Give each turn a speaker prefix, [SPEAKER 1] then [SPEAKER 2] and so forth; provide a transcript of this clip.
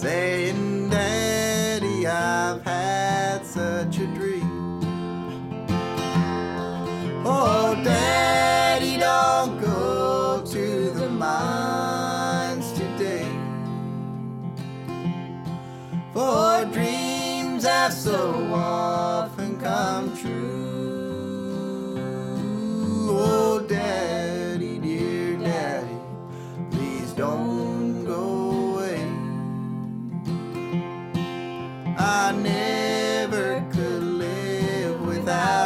[SPEAKER 1] saying, Daddy, I've had such a dream. Oh, Daddy, don't go to the mines today, for dreams have so often come true. Oh, Daddy, dear Daddy, please don't go away. I never could live without